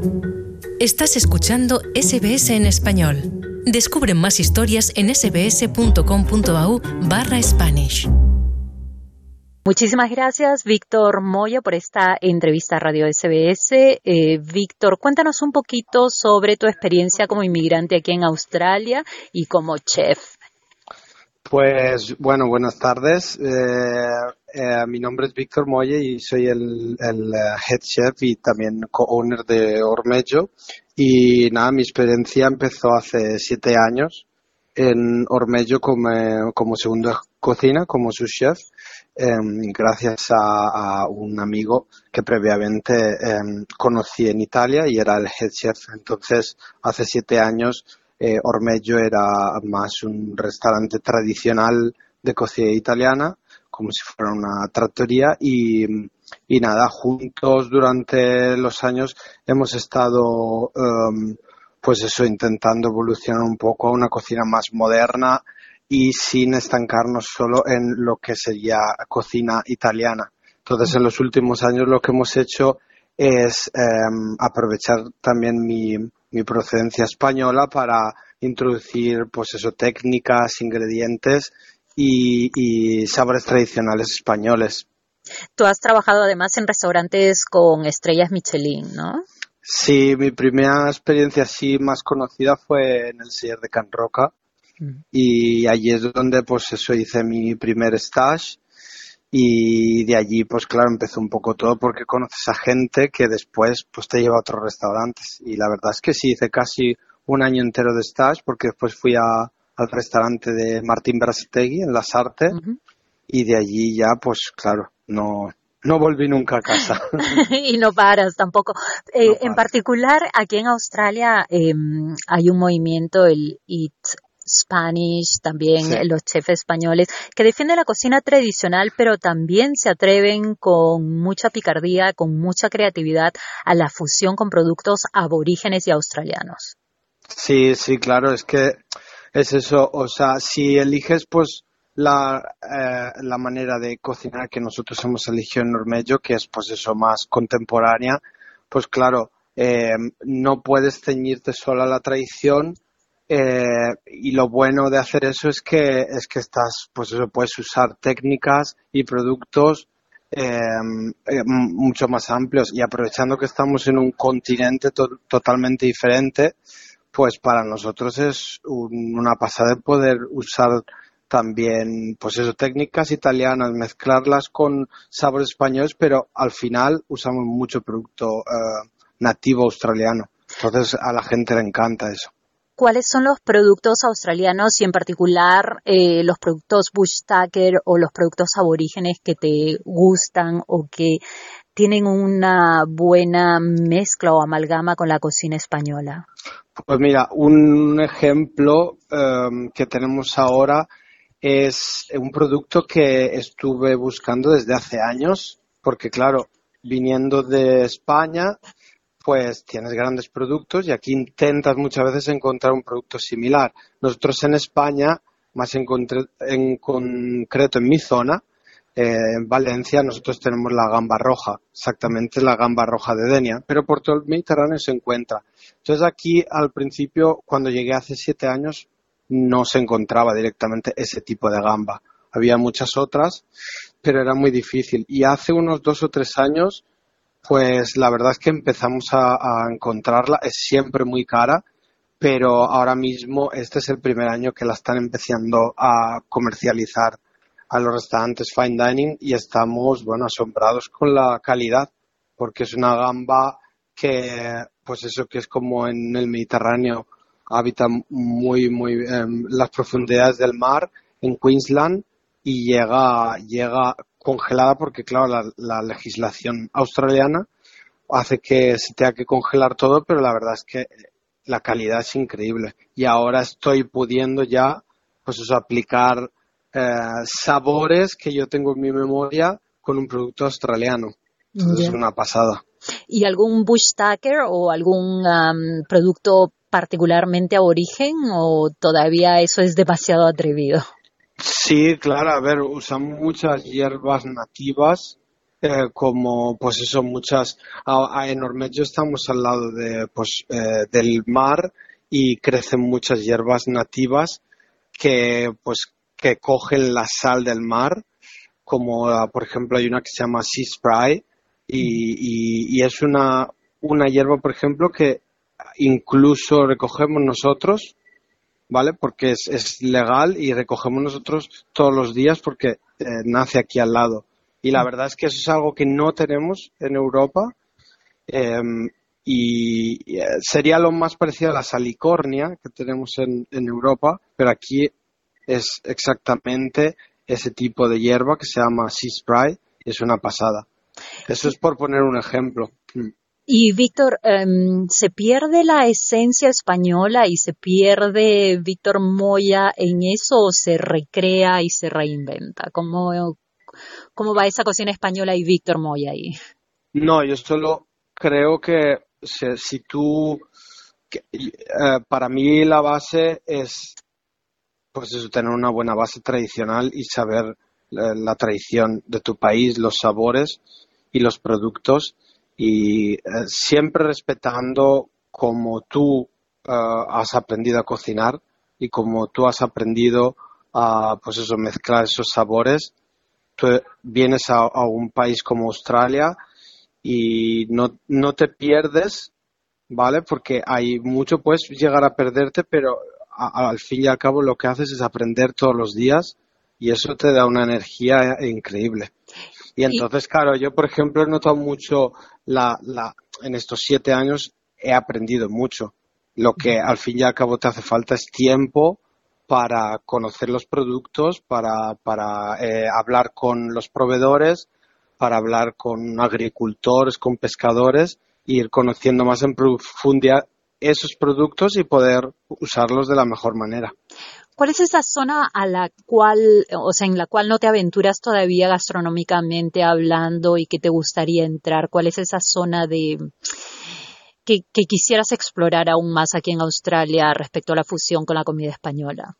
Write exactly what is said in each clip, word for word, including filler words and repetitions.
Estás escuchando S B S en español. Descubre más historias en sbs.com.au barra Spanish. Muchísimas gracias, Víctor Moya, por esta entrevista a Radio S B S. Eh, Víctor, cuéntanos un poquito sobre tu experiencia como inmigrante aquí en Australia y como chef. Pues bueno, buenas tardes. Eh, eh, mi nombre es Víctor Moya y soy el, el head chef y también co-owner de Ormejo. Y nada, mi experiencia empezó hace siete años en Ormejo como, como segunda cocina, como su chef. Eh, gracias a, a un amigo que previamente eh, conocí en Italia y era el head chef. Entonces, hace siete años eh, Ormejo era más un restaurante tradicional de cocina italiana, como si fuera una trattoria y, y nada, juntos durante los años hemos estado um, pues eso, intentando evolucionar un poco a una cocina más moderna y sin estancarnos solo en lo que sería cocina italiana. Entonces, en los últimos años lo que hemos hecho es eh, aprovechar también mi, mi procedencia española para introducir, pues eso, técnicas, ingredientes y, y sabores tradicionales españoles. Tú has trabajado además en restaurantes con estrellas Michelin, ¿no? Sí, mi primera experiencia así más conocida fue en el Seller de Can Roca. Y allí es donde pues eso hice mi primer stage y de allí pues claro empezó un poco todo porque conoces a gente que después pues te lleva a otros restaurantes y la verdad es que sí hice casi un año entero de stage porque después fui a, al restaurante de Martín Berasategui en Las Artes uh-huh. y de allí ya pues claro no no volví nunca a casa. Y no paras tampoco. Eh, no en particular aquí en Australia eh, hay un movimiento, el Eat Spanish, también sí. Los chefs españoles, que defienden la cocina tradicional, pero también se atreven con mucha picardía, con mucha creatividad a la fusión con productos aborígenes y australianos. Sí, sí, claro, es que es eso, o sea, si eliges pues la, eh, la manera de cocinar que nosotros hemos elegido en Ormejo, que es pues eso más contemporánea, pues claro, eh, no puedes ceñirte solo a la tradición. Eh, y lo bueno de hacer eso es que es que estás, pues eso, puedes usar técnicas y productos eh, eh, mucho más amplios y aprovechando que estamos en un continente to- totalmente diferente, pues para nosotros es un, una pasada poder usar también, pues eso, técnicas italianas, mezclarlas con sabores españoles, pero al final usamos mucho producto eh, nativo australiano. Entonces a la gente le encanta eso. ¿Cuáles son los productos australianos y en particular eh, los productos bush tucker o los productos aborígenes que te gustan o que tienen una buena mezcla o amalgama con la cocina española? Pues mira, un ejemplo um, que tenemos ahora es un producto que estuve buscando desde hace años, porque claro, viniendo de España, pues tienes grandes productos y aquí intentas muchas veces encontrar un producto similar. Nosotros en España, más en, concre- en concreto en mi zona, eh, en Valencia, nosotros tenemos la gamba roja, exactamente la gamba roja de Denia, pero por todo el Mediterráneo se encuentra. Entonces aquí al principio, cuando llegué hace siete años, no se encontraba directamente ese tipo de gamba. Había muchas otras, pero era muy difícil. Y hace unos dos o tres años, pues la verdad es que empezamos a, a encontrarla, es siempre muy cara, pero ahora mismo este es el primer año que la están empezando a comercializar a los restaurantes fine dining y estamos, bueno, asombrados con la calidad, porque es una gamba que, pues eso que es como en el Mediterráneo, habita muy, muy en las profundidades del mar, en Queensland, y llega, llega congelada porque, claro, la, la legislación australiana hace que se tenga que congelar todo, pero la verdad es que la calidad es increíble. Y ahora estoy pudiendo ya, pues eso, aplicar eh, sabores que yo tengo en mi memoria con un producto australiano. Entonces yeah. Es una pasada. ¿Y algún bush tucker o algún um, producto particularmente aborigen o todavía eso es demasiado atrevido? Sí, claro, a ver, usamos muchas hierbas nativas eh, como pues eso, muchas, a, a, en Ormeggio estamos al lado de, pues, eh, del mar y crecen muchas hierbas nativas que pues que cogen la sal del mar, como uh, por ejemplo hay una que se llama Sea Spray y, y, y es una, una hierba, por ejemplo, que incluso recogemos nosotros, ¿vale? Porque es, es legal y recogemos nosotros todos los días porque eh, nace aquí al lado. Y la verdad es que eso es algo que no tenemos en Europa eh, y eh, sería lo más parecido a la salicornia que tenemos en, en Europa, pero aquí es exactamente ese tipo de hierba que se llama Sea Spray y es una pasada. Eso es por poner un ejemplo. Y Víctor, um, ¿se pierde la esencia española y se pierde Víctor Moya en eso o se recrea y se reinventa? ¿Cómo, cómo va esa cocina española y Víctor Moya ahí? No, yo solo creo que si, si tú... Que, eh, para mí la base es pues eso, tener una buena base tradicional y saber la, la tradición de tu país, los sabores y los productos y eh, siempre respetando cómo tú uh, has aprendido a cocinar y cómo tú has aprendido a pues eso, mezclar esos sabores. Tú vienes a, a un país como Australia y no, no te pierdes, ¿vale? Porque hay mucho, puedes llegar a perderte, pero a, al fin y al cabo lo que haces es aprender todos los días y eso te da una energía increíble. Y entonces, claro, yo, por ejemplo, he notado mucho la, la, en estos siete años he aprendido mucho. Lo que al fin y al cabo te hace falta es tiempo para conocer los productos, para, para eh, hablar con los proveedores, para hablar con agricultores, con pescadores, e ir conociendo más en profundidad esos productos y poder usarlos de la mejor manera. ¿Cuál es esa zona a la cual, o sea, en la cual no te aventuras todavía gastronómicamente hablando y que te gustaría entrar? ¿Cuál es esa zona de que, que quisieras explorar aún más aquí en Australia respecto a la fusión con la comida española?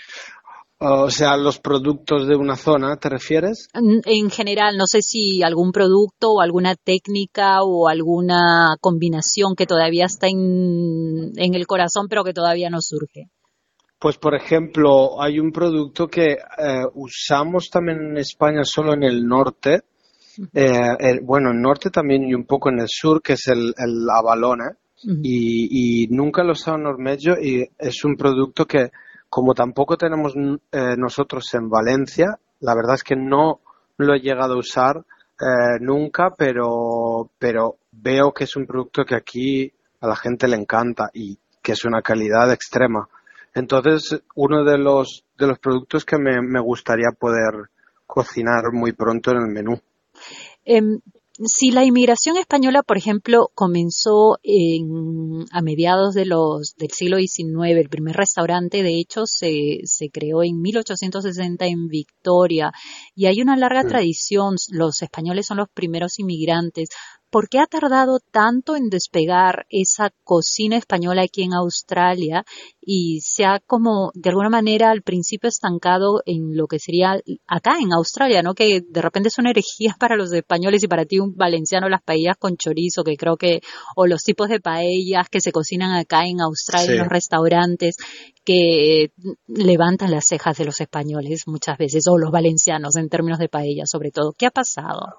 O sea, los productos de una zona, ¿te refieres? En general, no sé si algún producto o alguna técnica o alguna combinación que todavía está en, en el corazón pero que todavía no surge. Pues, por ejemplo, hay un producto que eh, usamos también en España solo en el norte, eh, el, bueno, en el norte también y un poco en el sur, que es el, el abalone, uh-huh. y, y nunca lo he usado en Ormeggio y es un producto que, como tampoco tenemos eh, nosotros en Valencia, la verdad es que no lo he llegado a usar eh, nunca, pero, pero veo que es un producto que aquí a la gente le encanta y que es una calidad extrema. Entonces, uno de los de los productos que me, me gustaría poder cocinar muy pronto en el menú. Eh, si la inmigración española, por ejemplo, comenzó en, a mediados de los del siglo diecinueve, el primer restaurante, de hecho, se, se creó en mil ochocientos sesenta en Victoria, y hay una larga mm. tradición, los españoles son los primeros inmigrantes. ¿Por qué ha tardado tanto en despegar esa cocina española aquí en Australia y se ha como de alguna manera al principio estancado en lo que sería acá en Australia, ¿no? Que de repente son herejías para los españoles y para ti un valenciano las paellas con chorizo, que creo que, o los tipos de paellas que se cocinan acá en Australia sí. en los restaurantes, que levantan las cejas de los españoles muchas veces, o los valencianos en términos de paella sobre todo. ¿Qué ha pasado?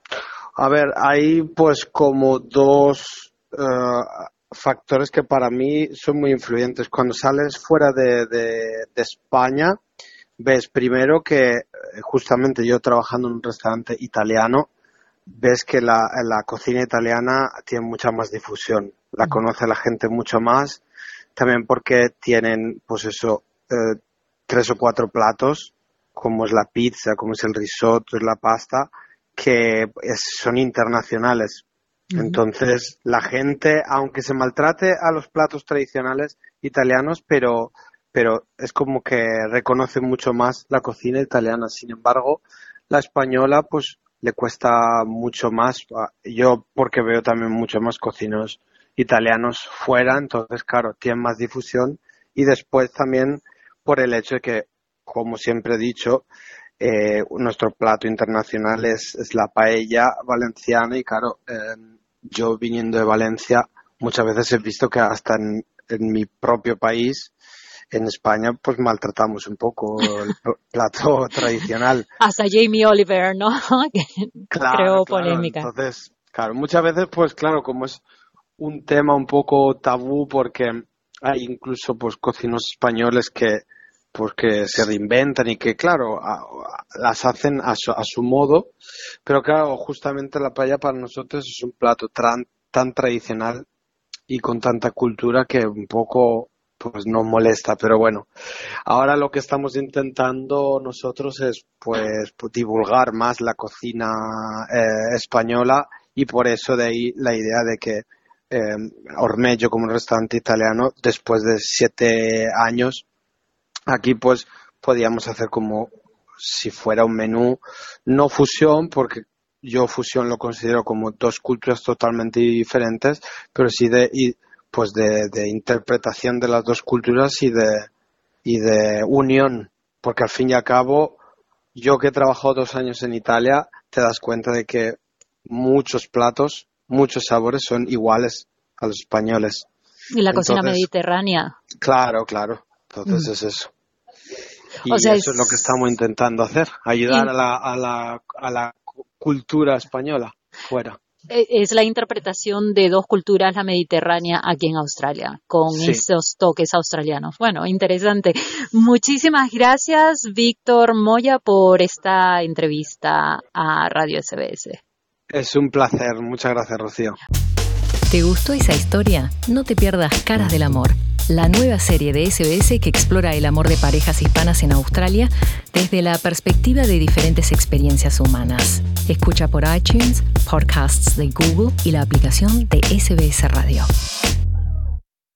A ver, hay pues como dos uh, factores que para mí son muy influyentes. Cuando sales fuera de, de, de España, ves primero que justamente yo trabajando en un restaurante italiano, ves que la, la cocina italiana tiene mucha más difusión. La conoce la gente mucho más, también porque tienen pues eso, eh, tres o cuatro platos, como es la pizza, como es el risotto, es la pasta, que es, son internacionales. Uh-huh. Entonces, la gente, aunque se maltrate a los platos tradicionales italianos, pero, pero es como que reconoce mucho más la cocina italiana. Sin embargo, la española, pues, le cuesta mucho más. Yo, porque veo también mucho más cocineros italianos fuera, entonces, claro, tienen más difusión. Y después también por el hecho de que, como siempre he dicho, eh, nuestro plato internacional es, es la paella valenciana y claro, eh, yo viniendo de Valencia muchas veces he visto que hasta en, en mi propio país, en España, pues maltratamos un poco el plato tradicional. Hasta Jamie Oliver, ¿no? Que claro, creó claro. polémica. Entonces, claro, muchas veces, pues claro, como es un tema un poco tabú porque hay incluso pues cocineros españoles que pues que se reinventan y que claro a, a, las hacen a su, a su modo, pero claro, justamente la paella para nosotros es un plato tan, tan tradicional y con tanta cultura que un poco pues nos molesta, pero bueno, ahora lo que estamos intentando nosotros es pues divulgar más la cocina eh, española y por eso de ahí la idea de que eh, Ormeggio como un restaurante italiano después de siete años aquí pues podíamos hacer como si fuera un menú no fusión porque yo fusión lo considero como dos culturas totalmente diferentes, pero sí de y, pues de, de interpretación de las dos culturas y de y de unión, porque al fin y al cabo yo que he trabajado dos años en Italia te das cuenta de que muchos platos, muchos sabores son iguales a los españoles. Y la cocina Entonces, mediterránea. Claro, claro. Entonces mm. es eso. Y o sea, eso es... es lo que estamos intentando hacer, ayudar y... a, la, a, la, a la cultura española fuera. Es la interpretación de dos culturas, la mediterránea aquí en Australia, con sí. esos toques australianos. Bueno, interesante. Muchísimas gracias, Víctor Moya, por esta entrevista a Radio S B S. Es un placer. Muchas gracias, Rocío. ¿Te gustó esa historia? No te pierdas Caras del Amor, la nueva serie de S B S que explora el amor de parejas hispanas en Australia desde la perspectiva de diferentes experiencias humanas. Escucha por iTunes, podcasts de Google y la aplicación de S B S Radio.